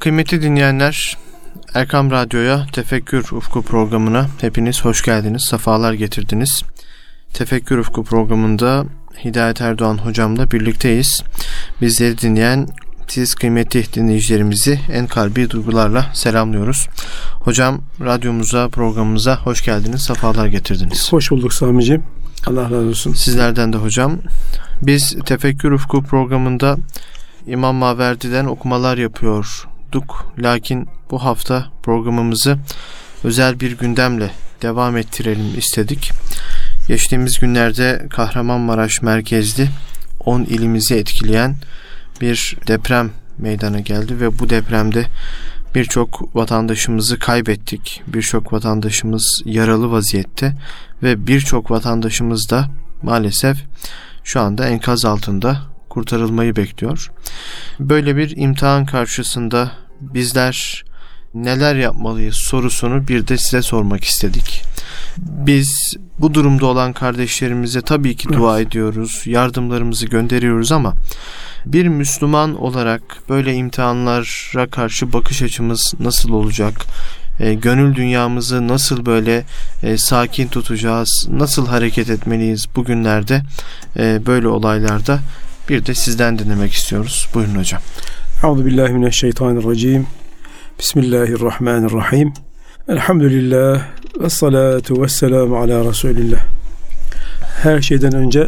Kıymetli dinleyenler, Erkam Radyo'ya Tefekkür Ufku programına hepiniz hoş geldiniz, sefalar getirdiniz. Tefekkür Ufku programında Hidayet Erdoğan hocamla birlikteyiz. Bizleri dinleyen siz kıymetli dinleyicilerimizi en kalbi duygularla selamlıyoruz. Hocam, radyomuza, programımıza hoş geldiniz, sefalar getirdiniz. Hoş bulduk Sami'ciğim. Allah razı olsun. Sizlerden de hocam. Biz Tefekkür Ufku programında İmam Maverdi'den okumalar yapıyorduk. Lakin bu hafta programımızı özel bir gündemle devam ettirelim istedik. Geçtiğimiz günlerde Kahramanmaraş merkezli 10 ilimizi etkileyen bir deprem meydana geldi ve bu depremde birçok vatandaşımızı kaybettik. Birçok vatandaşımız yaralı vaziyette ve birçok vatandaşımız da maalesef şu anda enkaz altında kurtarılmayı bekliyor. Böyle bir imtihan karşısında bizler neler yapmalıyız sorusunu bir de size sormak istedik. Biz bu durumda olan kardeşlerimize tabii ki dua ediyoruz, yardımlarımızı gönderiyoruz ama bir Müslüman olarak böyle imtihanlara karşı bakış açımız nasıl olacak? Gönül dünyamızı nasıl böyle sakin tutacağız? Nasıl hareket etmeliyiz bugünlerde böyle olaylarda? Bir de sizden dinlemek istiyoruz. Buyurun hocam. Euzubillahimineşşeytanirracim. Bismillahirrahmanirrahim. Elhamdülillah ve salatu ve selamu ala Resulillah. Her şeyden önce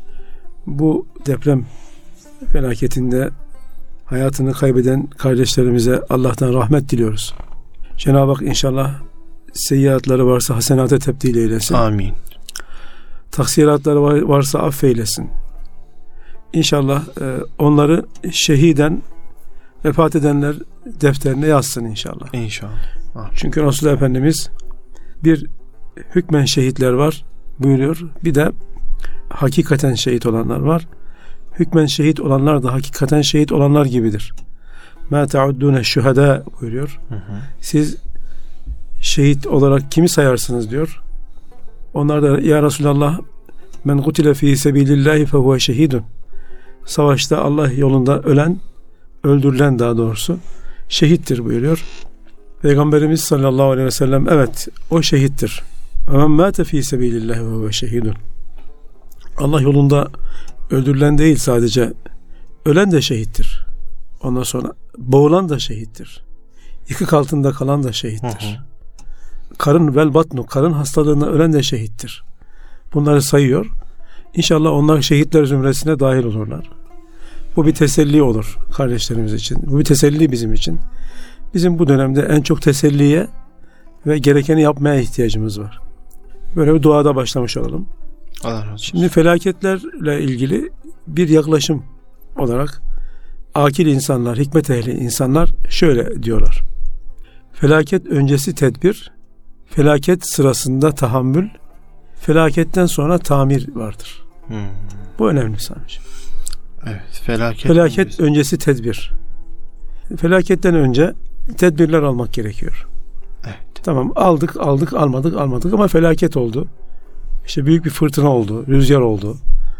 bu deprem felaketinde hayatını kaybeden kardeşlerimize Allah'tan rahmet diliyoruz. Cenab-ı Hak inşallah seyyiatları varsa hasenata tebdil eylesin. Amin. Taksiratları varsa affeylesin. İnşallah onları şehiden vefat edenler defterine yazsın inşallah. İnşallah. Amin. Çünkü Resulullah Efendimiz bir hükmen şehitler var buyuruyor. Bir de hakikaten şehit olanlar var. Hükmen şehit olanlar da hakikaten şehit olanlar gibidir. مَا تَعُدُّونَ الشُّهَدَى buyuruyor. Siz şehit olarak kimi sayarsınız diyor. Onlar da ya Resulallah men kutile fi sebilillahi fehuve şehidun. Savaşta Allah yolunda öldürülen daha doğrusu şehittir buyuruyor. Peygamberimiz sallallahu aleyhi ve sellem evet o şehittir. Men mâte fi sebilillahi fehuve şehidun. Allah yolunda öldürülen değil sadece ölen de şehittir. Ondan sonra boğulan da şehittir. Yıkık altında kalan da şehittir. Karın vel batnu, karın hastalığına ölen de şehittir. Bunları sayıyor. İnşallah onlar şehitler zümresine dahil olurlar. Bu bir teselli olur kardeşlerimiz için. Bu bir teselli bizim için. Bizim bu dönemde en çok teselliye ve gerekeni yapmaya ihtiyacımız var. Böyle bir duada başlamış olalım. Allah razı olsun. Şimdi felaketlerle ilgili bir yaklaşım olarak akil insanlar, hikmet ehli insanlar şöyle diyorlar. Felaket öncesi tedbir, felaket sırasında tahammül, felaketten sonra tamir vardır. Bu önemli sadece. Evet, felaket öncesi tedbir. Felaketten önce tedbirler almak gerekiyor. Evet. Tamam, aldık almadık ama felaket oldu. İşte büyük bir fırtına oldu, rüzgar oldu.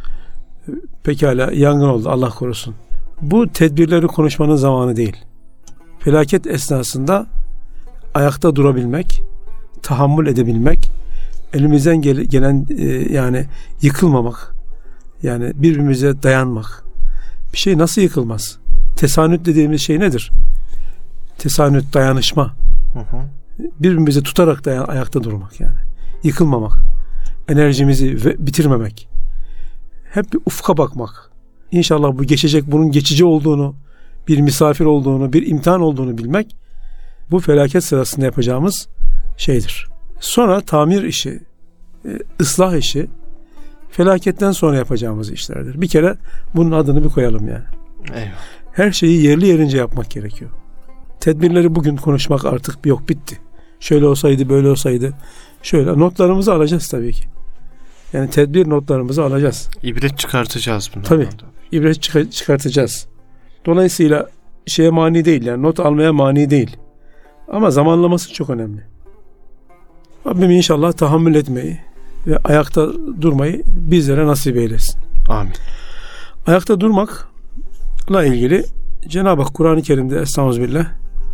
Pekala yangın oldu, Allah korusun. Bu tedbirleri konuşmanın zamanı değil. Felaket esnasında ayakta durabilmek, tahammül edebilmek, elimizden gelen yani yıkılmamak, yani birbirimize dayanmak. Bir şey nasıl yıkılmaz? Tesanüt dediğimiz şey nedir? Tesanüt, dayanışma. Birbirimizi tutarak ayakta durmak yani. Yıkılmamak. Enerjimizi bitirmemek. Hep bir ufka bakmak. İnşallah bu geçecek, bunun geçici olduğunu, bir misafir olduğunu, bir imtihan olduğunu bilmek bu felaket sırasında yapacağımız şeydir. Sonra tamir işi, ıslah işi felaketten sonra yapacağımız işlerdir. Bir kere bunun adını bir koyalım yani. Eyvallah. Her şeyi yerli yerince yapmak gerekiyor. Tedbirleri bugün konuşmak artık yok, bitti. Şöyle olsaydı, böyle olsaydı. Şöyle notlarımızı alacağız tabii ki. Yani tedbir notlarımızı alacağız. İbret çıkartacağız bundan. Tabii. İbret çıkartacağız. Dolayısıyla şeye mani değil, yani not almaya mani değil. Ama zamanlaması çok önemli. Rabbim inşallah tahammül etmeyi ve ayakta durmayı bizlere nasip eylesin. Amin. Ayakta durmakla ilgili Cenab-ı Hak Kur'an-ı Kerim'de Estağfirullah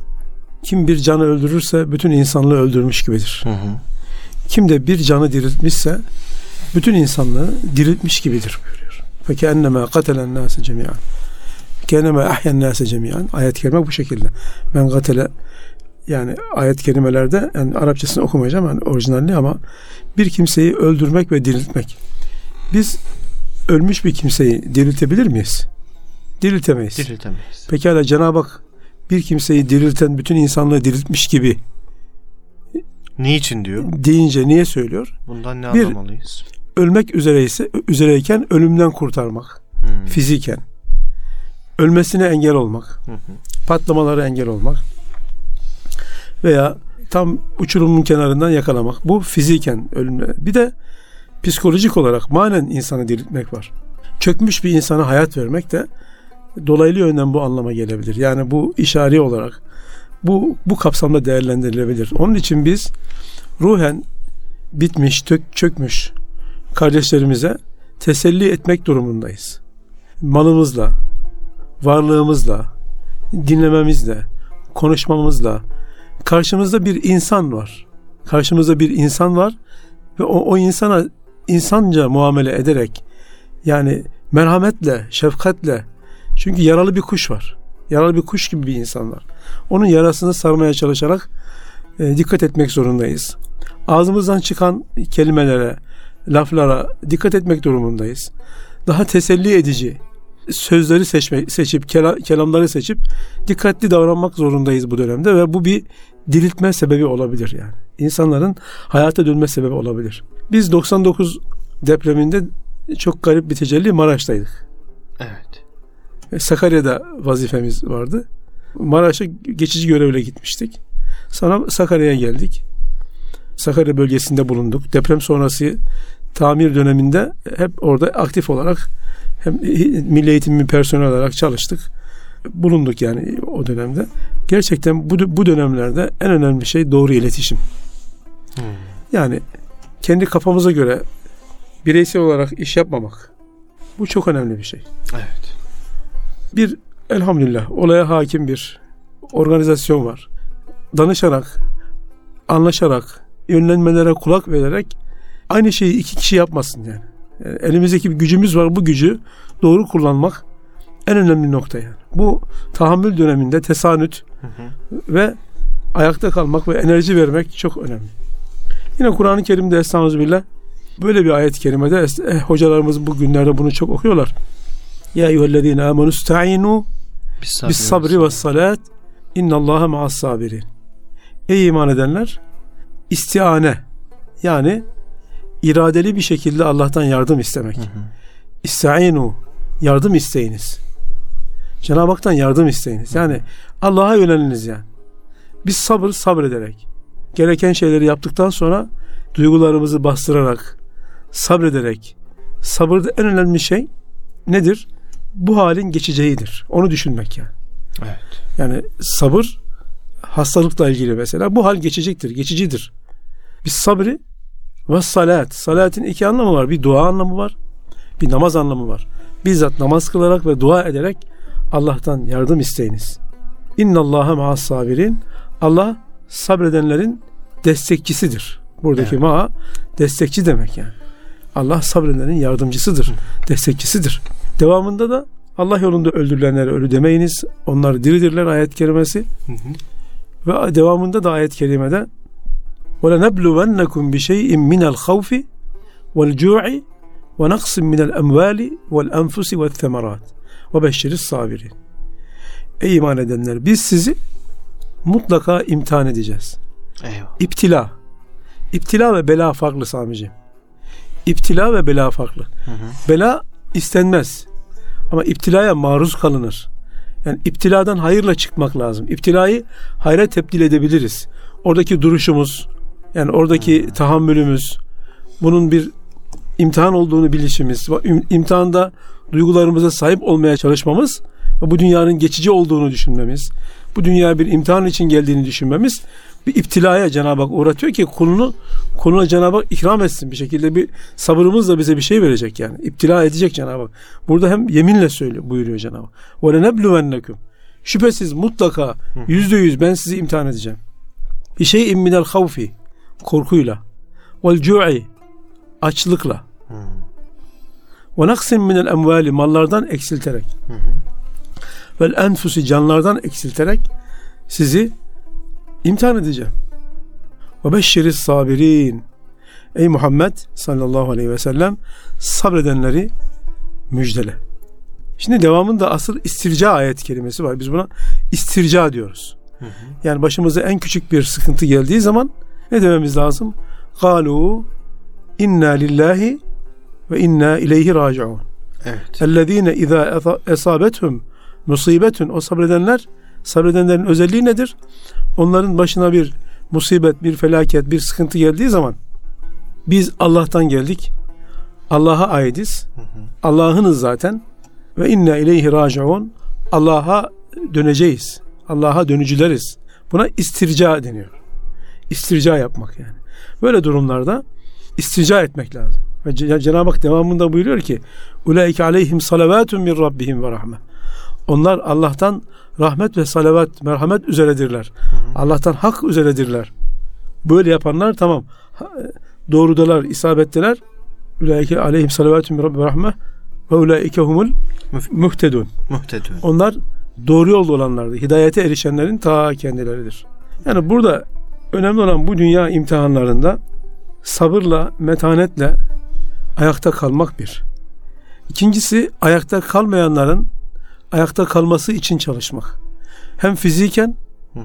Kim bir canı öldürürse bütün insanlığı öldürmüş gibidir. Hı hı. Kim de bir canı diriltmişse bütün insanlığı diriltmiş gibidir buyuruyor. فَكَأَنَّمَا قَتَلَ النَّاسَ جَمِيعًا كَأَنَّمَا أَحْيَا النَّاسَ جَمِيعًا. Ayet-i kerime bu şekilde. Ben gatele, yani ayet-i kerimelerde, yani Arapçasını okumayacağım yani orijinalini, ama bir kimseyi öldürmek ve diriltmek. Biz ölmüş bir kimseyi diriltebilir miyiz? Diriltemeyiz. Diriltemeyiz. Pekala Cenab-ı Hak bir kimseyi dirilten bütün insanlığı diriltmiş gibi niçin diyor? Deyince niye söylüyor? Bundan ne anlamalıyız? Ölmek üzereyken ölümden kurtarmak. Fiziken. Ölmesine engel olmak. Patlamalara engel olmak. Veya tam uçurumun kenarından yakalamak. Bu fiziken ölümle. Bir de psikolojik olarak manen insanı diriltmek var. Çökmüş bir insana hayat vermek de dolaylı yönden bu anlama gelebilir. Yani bu işari olarak bu kapsamda değerlendirilebilir. Onun için biz ruhen bitmiş, çökmüş kardeşlerimize teselli etmek durumundayız. Malımızla, varlığımızla, dinlememizle, konuşmamızla. Karşımızda bir insan var. Karşımızda bir insan var ve o insana insanca muamele ederek, yani merhametle, şefkatle, çünkü yaralı bir kuş var. Yaralı bir kuş gibi bir insan var. Onun yarasını sarmaya çalışarak dikkat etmek zorundayız. Ağzımızdan çıkan kelimelere, laflara dikkat etmek durumundayız. Daha teselli edici sözleri seçip, kelamları seçip dikkatli davranmak zorundayız bu dönemde ve bu bir diriltme sebebi olabilir yani. İnsanların hayata dönme sebebi olabilir. Biz 99 depreminde çok garip bir tecelli Maraş'taydık. Evet. Sakarya'da vazifemiz vardı. Maraş'a geçici görevle gitmiştik. Sonra Sakarya'ya geldik. Sakarya bölgesinde bulunduk. Deprem sonrası tamir döneminde hep orada aktif olarak hem milli eğitim personel olarak çalıştık. Bulunduk yani o dönemde. Gerçekten bu dönemlerde en önemli şey doğru iletişim. Yani kendi kafamıza göre bireysel olarak iş yapmamak. Bu çok önemli bir şey. Evet. Bir elhamdülillah olaya hakim bir organizasyon var. Danışarak, anlaşarak, yönlenmelere kulak vererek aynı şeyi iki kişi yapmasın yani. Elimizdeki bir gücümüz var. Bu gücü doğru kullanmak en önemli nokta yani. Bu tahammül döneminde tesanüt ve ayakta kalmak ve enerji vermek çok önemli. Yine Kur'an-ı Kerim'de estağfirullah böyle bir ayet-i kerimede hocalarımız bu günlerde bunu çok okuyorlar. Ya eyyühellezine amenu ista'inu bis sabri ve salat innallaha ma'as sabirin. Ey iman edenler, istiane, yani iradeli bir şekilde Allah'tan yardım istemek. İsta'inu, yardım isteyiniz. Cenab-ı Hak'tan yardım isteyiniz. Yani Allah'a yöneliniz yani. Biz sabrederek, gereken şeyleri yaptıktan sonra duygularımızı bastırarak, sabrederek, sabırda en önemli şey nedir? Bu halin geçeceğidir. Onu düşünmek yani. Evet. Yani sabır hastalıkla ilgili mesela. Bu hal geçecektir, geçicidir. Biz sabri ve salat. Salatin iki anlamı var. Bir dua anlamı var. Bir namaz anlamı var. Bizzat namaz kılarak ve dua ederek Allah'tan yardım isteyiniz. İnnallâhe ma'as sabirin. Allah sabredenlerin destekçisidir. Buradaki ma destekçi demek yani. Allah sabredenlerin yardımcısıdır, destekçisidir. Devamında da Allah yolunda öldürülenlere ölü demeyiniz. Onlar diridirler ayet-i kerimesi. Ve devamında da ayet-i kerimede وَلَنَبْلُوَنَّكُمْ بِشَيْءٍ مِنَ الْخَوْفِ وَالْجُوعِ وَنَقْصٍ مِنَ الْأَمْوَالِ وَالْأَنْفُسِ وَالثَّمَرَاتِ وَبَشِّرِ الصَّابِرِينَ. Ey iman edenler, biz sizi mutlaka imtihan edeceğiz. Eyvallah. İptila ve bela farklı Sami'ciğim. İptila ve bela farklı. Bela istenmez. Ama iptilaya maruz kalınır. Yani iptiladan hayırla çıkmak lazım. İptilayı hayra tebdil edebiliriz. Oradaki duruşumuz, yani oradaki tahammülümüz, bunun bir imtihan olduğunu bilişimiz, imtihanda duygularımıza sahip olmaya çalışmamız ve bu dünyanın geçici olduğunu düşünmemiz, bu dünya bir imtihan için geldiğini düşünmemiz bir iptilaya Cenab-ı Hak uğratıyor ki kuluna Cenab-ı Hak ikram etsin, bir şekilde bir sabırımızla bize bir şey verecek yani. İptila edecek Cenab-ı Hak. Burada hem yeminle buyuruyor Cenab-ı Hak. وَلَنَبْلُوَنَّكُمْ Şüphesiz mutlaka %100 ben sizi imtihan edeceğim. Bir şeyin minel havfi, korkuyla, vel cu'i, açlıkla, ve naksin minel emvali, mallardan eksilterek, vel enfusi, canlardan eksilterek sizi imtihan edeceğim. Ve beşşiriz sabirin. Ey Muhammed sallallahu aleyhi ve sellem, sabredenleri müjdele. Şimdi devamında asıl istirca ayet kelimesi var. Biz buna istirca diyoruz. Yani başımıza en küçük bir sıkıntı geldiği zaman ne dememiz lazım? قَالُوا inna lillahi ve inna ileyhi raciun. Evet. اَلَّذ۪ينَ اِذَا اَصَابَتْهُمْ musibetun. O sabredenlerin özelliği nedir? Onların başına bir musibet, bir felaket, bir sıkıntı geldiği zaman biz Allah'tan geldik. Allah'a aidiz. Allah'ınız zaten. Ve inna ileyhi raciun. Allah'a döneceğiz. Allah'a dönücüleriz. Buna istirca deniyor. İstirca yapmak yani. Böyle durumlarda istirca etmek lazım. Ve Cenab-ı Hak devamında buyuruyor ki ulaike aleyhim salavatun min rabbihim ve rahme. Onlar Allah'tan rahmet ve salavat, merhamet üzeredirler. Allah'tan hak üzeredirler. Böyle yapanlar tamam. Doğrudalar, isabetteler. Ulaike aleyhim salavatun min rabbihim ve rahme ve ulaike humul muhtedun. Onlar doğru yolda olanlardır. Hidayete erişenlerin ta kendileridir. Yani burada önemli olan bu dünya imtihanlarında sabırla, metanetle ayakta kalmak bir. İkincisi, ayakta kalmayanların ayakta kalması için çalışmak. Hem fiziken,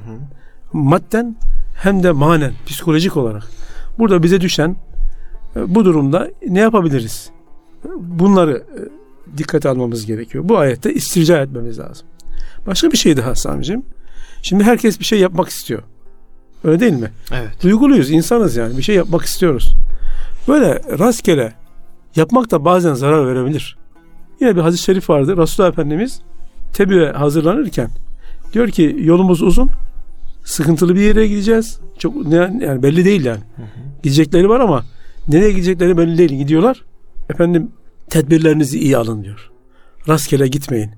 madden hem de manen, psikolojik olarak. Burada bize düşen bu durumda ne yapabiliriz? Bunları dikkate almamız gerekiyor. Bu ayette istirca etmemiz lazım. Başka bir şey daha Sami'ciğim. Şimdi herkes bir şey yapmak istiyor. Öyle değil mi? Evet. Duyguluyuz, insanız yani. Bir şey yapmak istiyoruz. Böyle rastgele yapmak da bazen zarar verebilir. Yine bir hadis-i şerif vardı. Resulullah Efendimiz Tebü'ye hazırlanırken diyor ki yolumuz uzun. Sıkıntılı bir yere gideceğiz. Çok yani belli değil yani. Gidecekleri var ama nereye gidecekleri belli değil. Gidiyorlar. Efendim tedbirlerinizi iyi alın diyor. Rastgele gitmeyin.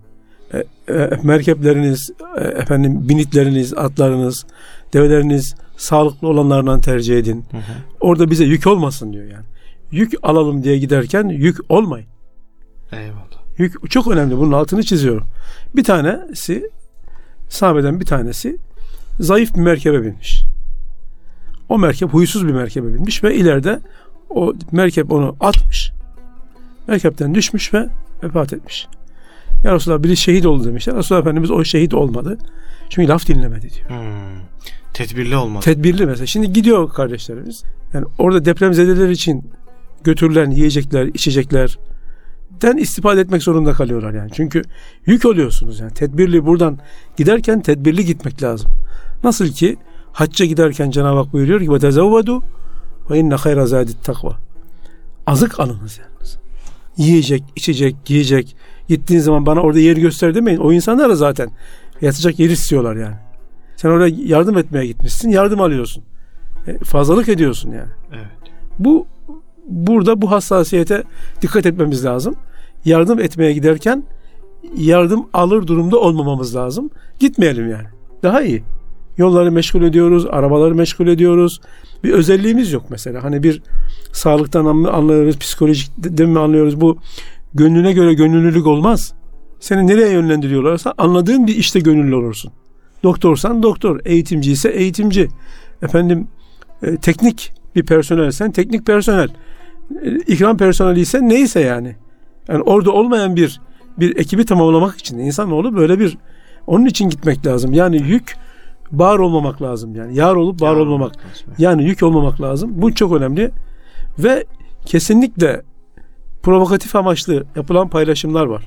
Merkepleriniz, efendim binitleriniz, atlarınız, develeriniz sağlıklı olanlardan tercih edin. Orada bize yük olmasın diyor yani. Yük alalım diye giderken yük olmayın. Eyvallah. Yük çok önemli. Bunun altını çiziyorum. Bir tanesi, sahabeden bir tanesi zayıf bir merkebe binmiş. O merkep huysuz bir merkebe binmiş ve ileride o merkep onu atmış. Merkepten düşmüş ve vefat etmiş. Ya Resulallah biri şehit oldu demişler. Resulullah Efendimiz o şehit olmadı. Çünkü laf dinlemedi diyor. Tedbirli olmalı. Tedbirli mesela. Şimdi gidiyor kardeşlerimiz. Yani orada depremzedeler için götürülen yiyecekler, içeceklerden istifade etmek zorunda kalıyorlar yani. Çünkü yük oluyorsunuz yani. Tedbirli buradan giderken tedbirli gitmek lazım. Nasıl ki hacca giderken Cenab-ı Hak buyuruyor ki وَتَزَوَّدُوا وَاِنَّ خَيْرَ زَادِ التَّقْوَى. Azık alınız yani. Yiyecek, içecek, giyecek. Gittiğin zaman bana orada yer göster demeyin. O insanlar da zaten yatacak yer istiyorlar yani. Sen oraya yardım etmeye gitmişsin. Yardım alıyorsun. Fazlalık ediyorsun yani. Evet. Burada bu hassasiyete dikkat etmemiz lazım. Yardım etmeye giderken yardım alır durumda olmamamız lazım. Gitmeyelim yani. Daha iyi. Yolları meşgul ediyoruz, arabaları meşgul ediyoruz. Bir özelliğimiz yok mesela. Hani bir sağlıktan anlıyoruz, psikolojiden mi anlıyoruz? Bu gönlüne göre gönüllülük olmaz. Seni nereye yönlendiriyorlarsa anladığın bir işte gönüllü olursun. Doktorsan doktor, eğitimci ise eğitimci. Efendim teknik bir personelsen teknik personel. İkram personeli ise neyse yani. Yani orada olmayan bir ekibi tamamlamak için insanoğlu böyle bir onun için gitmek lazım. Yani yük bağır olmamak lazım yani. Yar olup bağır olmamak. Yani yük olmamak lazım. Bu çok önemli. Ve kesinlikle provokatif amaçlı yapılan paylaşımlar var.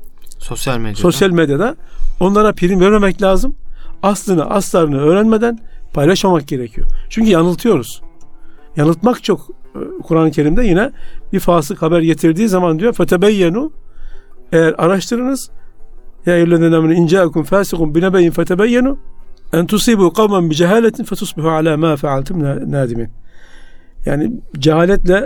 Sosyal medyada onlara prim vermemek lazım. Aslını, aslarını öğrenmeden paylaşmamak gerekiyor. Çünkü yanıltıyoruz. Yanıltmak çok Kur'an-ı Kerim'de yine bir fasık haber getirdiği zaman diyor fetebeyyenu, eğer araştırınız ya eyyühellezine amenu in ca'akum fâsikun binebeyin fetebeyyenu en tusibu kavmen bi cehaletin fetusbihu ala ma fealtum nadimin. Yani cehaletle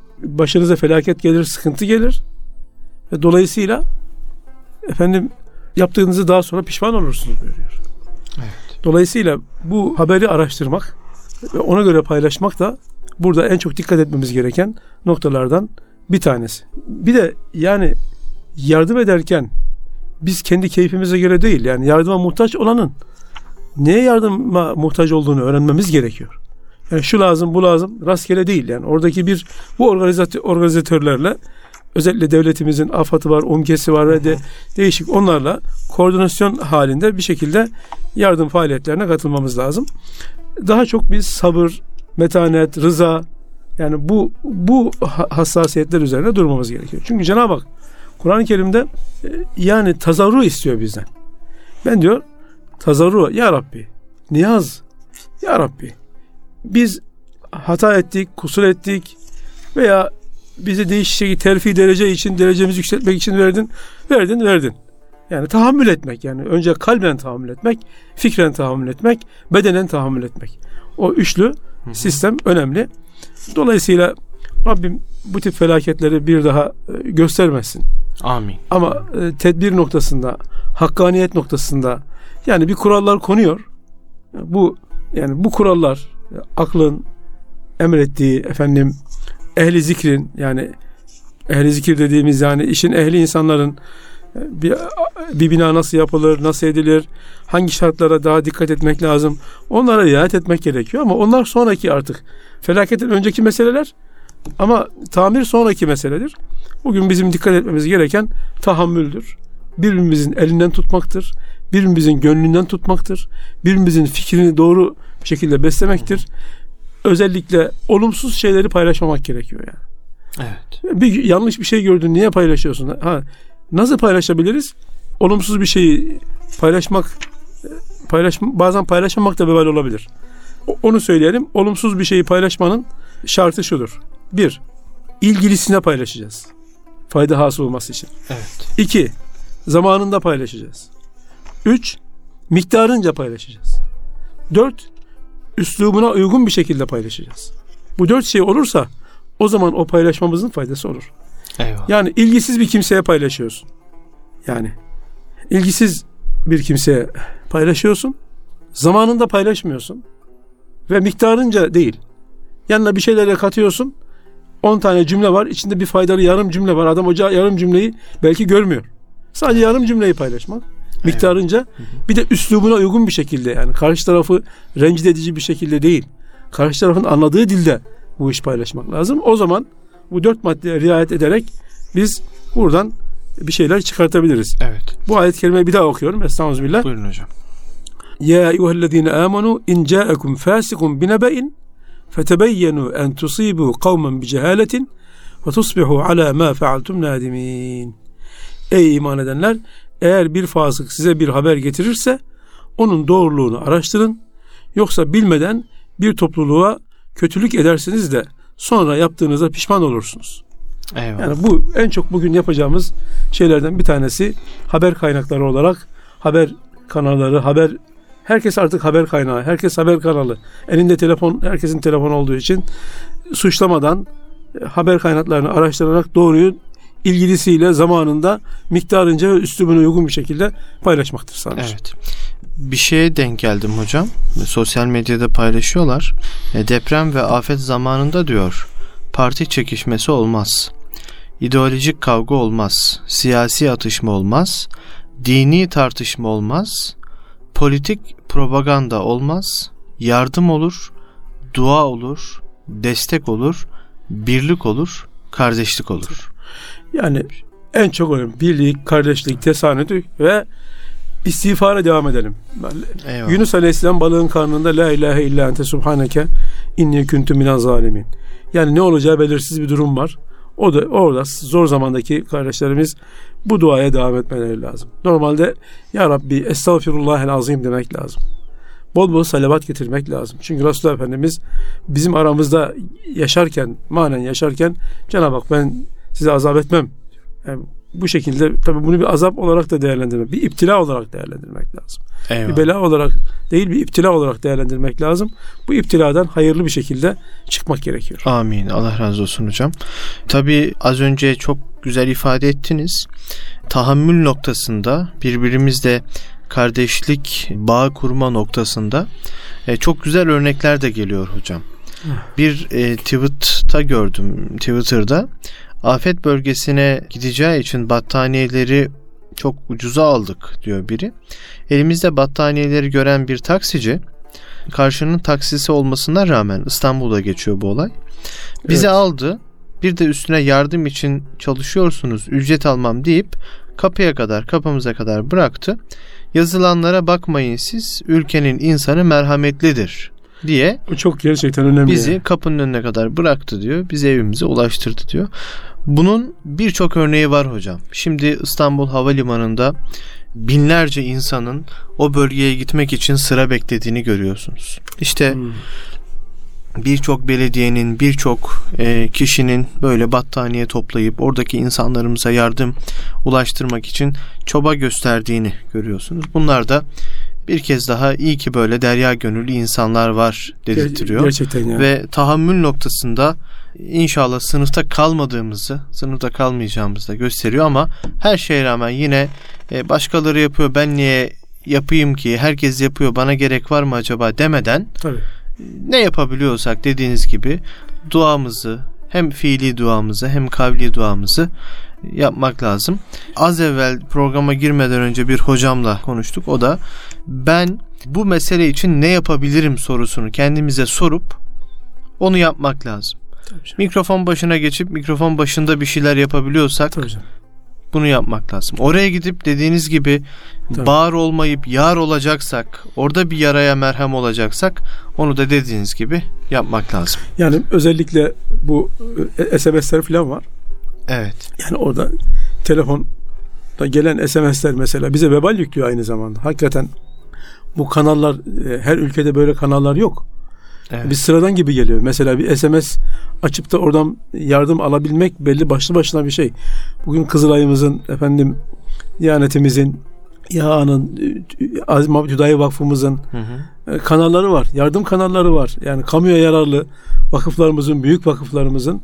başınıza felaket gelir, sıkıntı gelir ve dolayısıyla efendim yaptığınızı daha sonra pişman olursunuz buyuruyor. Evet. Dolayısıyla bu haberi araştırmak ve ona göre paylaşmak da burada en çok dikkat etmemiz gereken noktalardan bir tanesi. Bir de yani yardım ederken biz kendi keyfimize göre değil, yani yardıma muhtaç olanın neye yardıma muhtaç olduğunu öğrenmemiz gerekiyor. Yani şu lazım, bu lazım, rastgele değil. Yani oradaki bu organizatörlerle, özellikle devletimizin AFAD'ı var, UMKE'si var ve de değişik onlarla koordinasyon halinde bir şekilde yardım faaliyetlerine katılmamız lazım. Daha çok biz sabır, metanet, rıza, yani bu hassasiyetler üzerine durmamız gerekiyor. Çünkü Cenab-ı Hak Kur'an-ı Kerim'de yani tazarru istiyor bizden. Ben diyor tazarru, ya Rabbi, niyaz, ya Rabbi, biz hata ettik, kusur ettik veya bize değişik şekilde terfi derece için, derecemizi yükseltmek için verdin. Yani tahammül etmek, yani önce kalben tahammül etmek, fikren tahammül etmek, bedenen tahammül etmek. O üçlü sistem önemli. Dolayısıyla Rabbim bu tip felaketleri bir daha göstermesin. Amin. Ama tedbir noktasında, hakkaniyet noktasında yani bir kurallar konuyor. Bu kurallar aklın emrettiği, ehli zikrin, yani ehli zikir dediğimiz yani işin ehli insanların bir bina nasıl yapılır, nasıl edilir, hangi şartlara daha dikkat etmek lazım, onlara riayet etmek gerekiyor ama onlar sonraki, artık felaketin önceki meseleler ama tamir sonraki meseledir. Bugün bizim dikkat etmemiz gereken tahammüldür. Birbirimizin elinden tutmaktır. Birbirimizin gönlünden tutmaktır. Birbirimizin fikrini doğru bir şekilde beslemektir. Özellikle olumsuz şeyleri paylaşmamak gerekiyor yani. Evet. Bir yanlış bir şey gördün, niye paylaşıyorsun? Nasıl paylaşabiliriz? Olumsuz bir şeyi bazen paylaşmamak da vebal olabilir. Onu söyleyelim. Olumsuz bir şeyi paylaşmanın şartı şudur. 1. İlgilisine paylaşacağız. Fayda hasıl olması için. Evet. 2. Zamanında paylaşacağız. 3. Miktarınca paylaşacağız. 4. Üslubuna uygun bir şekilde paylaşacağız. Bu 4 şey olursa o zaman o paylaşmamızın faydası olur. Eyvallah. Yani ilgisiz bir kimseye paylaşıyorsun. Yani ilgisiz bir kimseye paylaşıyorsun. Zamanında paylaşmıyorsun. Ve miktarınca değil. Yanına bir şeylerle katıyorsun. 10 tane cümle var. İçinde bir faydalı yarım cümle var. Adam yarım cümleyi belki görmüyor. Sadece yarım cümleyi paylaşmak. Miktarınca. Bir de üslubuna uygun bir şekilde, yani karşı tarafı rencide edici bir şekilde değil. Karşı tarafın anladığı dilde bu iş paylaşmak lazım. O zaman bu 4 maddeye riayet ederek biz buradan bir şeyler çıkartabiliriz. Evet. Bu ayet-i kerimeyi bir daha okuyorum. Estağfirullah. Buyurun hocam. Ya eyyühellezine amenu in ca'akum fasiqun binebe'in fetebeyyenu en tusibu kavmen bi cehaletin ve tusbihu ala ma fealtum nadimin. Ey iman edenler, eğer bir fasık size bir haber getirirse onun doğruluğunu araştırın. Yoksa bilmeden bir topluluğa kötülük edersiniz de sonra yaptığınızda pişman olursunuz. Eyvallah. Yani bu en çok bugün yapacağımız şeylerden bir tanesi. Haber kaynakları olarak haber kanalları, herkes artık haber kaynağı, herkes haber kanalı. Elinde telefon, herkesin telefon olduğu için suçlamadan haber kaynaklarını araştırarak doğruyu ilgilisiyle zamanında, miktarınca ve üslubuna uygun bir şekilde paylaşmaktır sadece. Evet. Bir şeye denk geldim hocam. Sosyal medyada paylaşıyorlar. Deprem ve afet zamanında diyor, parti çekişmesi olmaz. İdeolojik kavga olmaz. Siyasi atışma olmaz. Dini tartışma olmaz. Politik propaganda olmaz. Yardım olur. Dua olur. Destek olur. Birlik olur. Kardeşlik olur. Yani en çok önemli birlik, kardeşlik, tesanüt ve istiğfara devam edelim. Eyvallah. Yunus Aleyhisselam balığın karnında la ilahe illa ente subhaneke inni kuntu minaz zalimin. Yani ne olacağı belirsiz bir durum var. O da orada zor zamandaki kardeşlerimiz bu duaya devam etmeleri lazım. Normalde ya Rabbi estağfirullahel azim demek lazım. Bol bol salavat getirmek lazım. Çünkü Resulullah Efendimiz bizim aramızda yaşarken, manen yaşarken Cenab-ı Hak ben size azap etmem. Yani bu şekilde tabii bunu bir azap olarak da değerlendirmek, bir iptila olarak değerlendirmek lazım. Eyvallah. Bir bela olarak değil, bir iptila olarak değerlendirmek lazım. Bu iptiladan hayırlı bir şekilde çıkmak gerekiyor. Amin. Allah razı olsun hocam. Tabii az önce çok güzel ifade ettiniz. tahammül noktasında, birbirimizle kardeşlik bağı kurma noktasında çok güzel örnekler de geliyor hocam. Bir tweet'ta gördüm, Twitter'da afet bölgesine gideceği için battaniyeleri çok ucuza aldık diyor biri. Elimizde battaniyeleri gören bir taksici, karşının taksisi olmasına rağmen, İstanbul'da geçiyor bu olay, bizi aldı, bir de üstüne yardım için çalışıyorsunuz, ücret almam deyip kapımıza kadar bıraktı. Yazılanlara bakmayın siz, ülkenin insanı merhametlidir diye bu çok gerçekten önemli. Bizi kapının önüne kadar bıraktı diyor. Bizi evimize ulaştırdı diyor. Bunun birçok örneği var hocam. Şimdi İstanbul Havalimanı'nda binlerce insanın o bölgeye gitmek için sıra beklediğini görüyorsunuz. İşte birçok belediyenin, birçok kişinin böyle battaniye toplayıp oradaki insanlarımıza yardım ulaştırmak için çaba gösterdiğini görüyorsunuz. Bunlar da bir kez daha iyi ki böyle derya gönüllü insanlar var dedirtiyor. Gerçekten yani. Ve tahammül noktasında inşallah sınıfta kalmayacağımızı da gösteriyor ama her şeye rağmen yine başkaları yapıyor, ben niye yapayım ki, herkes yapıyor, bana gerek var mı acaba demeden Tabii. Ne yapabiliyorsak dediğiniz gibi duamızı, hem fiili duamızı hem kavli duamızı yapmak lazım. Az evvel programa girmeden önce bir hocamla konuştuk. O da ben bu mesele için ne yapabilirim sorusunu kendimize sorup onu yapmak lazım. Mikrofon başına geçip mikrofon başında bir şeyler yapabiliyorsak bunu yapmak lazım. Oraya gidip dediğiniz gibi bağır olmayıp yar olacaksak, orada bir yaraya merhem olacaksak onu da dediğiniz gibi yapmak lazım. Yani özellikle bu SMS'ler falan var. Evet. Yani orada telefonda gelen SMS'ler mesela bize vebal yüklüyor aynı zamanda. Hakikaten bu kanallar, her ülkede böyle kanallar yok. Evet. Bir sıradan gibi geliyor. Mesela bir SMS açıp da oradan yardım alabilmek belli başlı başına bir şey. Bugün Kızılay'ımızın, Diyanetimizin, YAA'nın, Aziz Mahmut Hüdayi Vakfımızın kanalları var. Yardım kanalları var. Yani kamuya yararlı vakıflarımızın, büyük vakıflarımızın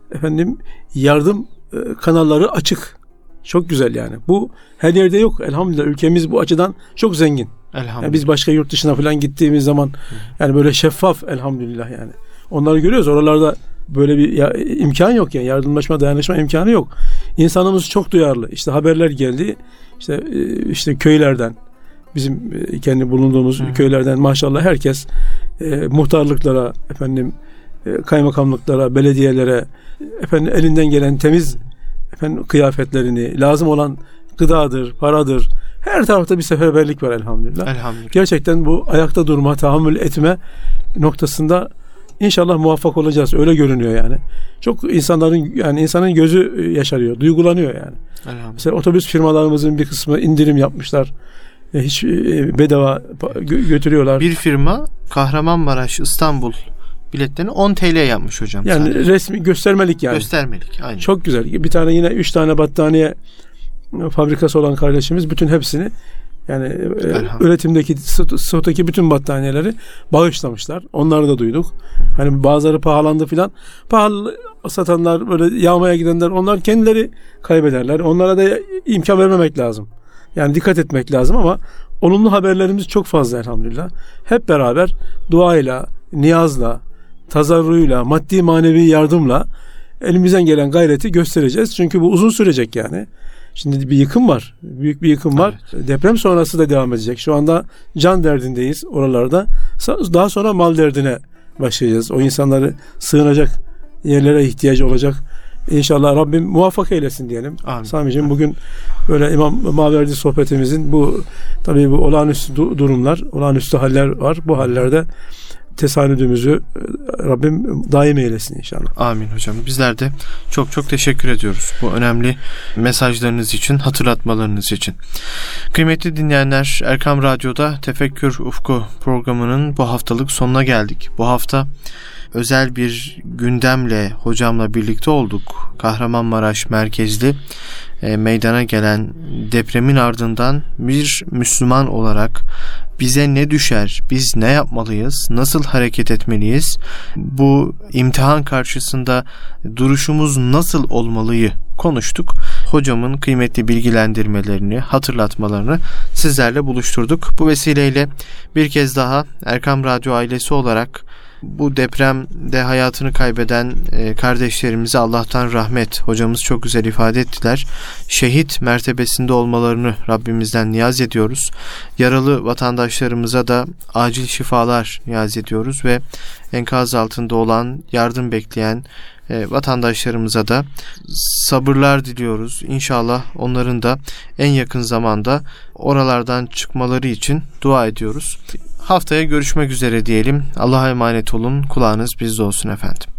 yardım kanalları açık. Çok güzel yani. Bu her yerde yok. Elhamdülillah ülkemiz bu açıdan çok zengin. Yani biz başka yurt dışına falan gittiğimiz zaman yani böyle şeffaf elhamdülillah yani. Onları görüyoruz. Oralarda böyle bir imkan yok yani. Yardımlaşma, dayanışma imkanı yok. İnsanımız çok duyarlı. İşte haberler geldi. İşte köylerden, bizim kendi bulunduğumuz köylerden maşallah herkes muhtarlıklara, kaymakamlıklara, belediyelere elinden gelen temiz kıyafetlerini, lazım olan gıdadır, paradır. Her tarafta bir seferberlik var elhamdülillah. Gerçekten bu ayakta durma, tahammül etme noktasında inşallah muvaffak olacağız. Öyle görünüyor yani. Çok insanın gözü yaşarıyor, duygulanıyor yani. Mesela otobüs firmalarımızın bir kısmı indirim yapmışlar. Hiç bedava götürüyorlar. Bir firma Kahramanmaraş, İstanbul biletlerini 10 TL yapmış hocam. Yani sadece. Resmi göstermelik yani. Göstermelik. Aynen. Çok güzel. Bir tane yine 3 tane battaniye fabrikası olan kardeşimiz bütün hepsini yani üretimdeki stoktaki bütün battaniyeleri bağışlamışlar. Onları da duyduk. Hani bazıları pahalandı filan. Pahalı satanlar, böyle yağmaya gidenler, onlar kendileri kaybederler. Onlara da imkan vermemek lazım. Yani dikkat etmek lazım ama olumlu haberlerimiz çok fazla elhamdülillah. Hep beraber duayla, niyazla, tazarruyla, maddi manevi yardımla elimizden gelen gayreti göstereceğiz. Çünkü bu uzun sürecek yani. Şimdi bir yıkım var. Büyük bir yıkım var. Evet. Deprem sonrası da devam edecek. Şu anda can derdindeyiz oralarda. Daha sonra mal derdine başlayacağız. O insanları sığınacak yerlere ihtiyacı olacak. İnşallah Rabbim muvaffak eylesin diyelim. Sami'ciğim bugün böyle İmam Maverdi sohbetimizin tabii bu olağanüstü durumlar, olağanüstü haller var. Bu hallerde tesanüdümüzü Rabbim daim eylesin inşallah. Amin hocam. Bizler de çok çok teşekkür ediyoruz bu önemli mesajlarınız için, hatırlatmalarınız için. Kıymetli dinleyenler, Erkam Radyo'da Tefekkür Ufku programının bu haftalık sonuna geldik. Bu hafta özel bir gündemle hocamla birlikte olduk. Kahramanmaraş merkezli meydana gelen depremin ardından bir Müslüman olarak bize ne düşer, biz ne yapmalıyız, nasıl hareket etmeliyiz, bu imtihan karşısında duruşumuz nasıl olmalıyı konuştuk. Hocamın kıymetli bilgilendirmelerini, hatırlatmalarını sizlerle buluşturduk. Bu vesileyle bir kez daha Erkam Radyo ailesi olarak bu depremde hayatını kaybeden kardeşlerimize Allah'tan rahmet, hocamız çok güzel ifade ettiler, şehit mertebesinde olmalarını Rabbimizden niyaz ediyoruz. Yaralı vatandaşlarımıza da acil şifalar niyaz ediyoruz ve enkaz altında olan, yardım bekleyen vatandaşlarımıza da sabırlar diliyoruz. İnşallah onların da en yakın zamanda oralardan çıkmaları için dua ediyoruz. Haftaya görüşmek üzere diyelim. Allah'a emanet olun. Kulağınız bizde olsun efendim.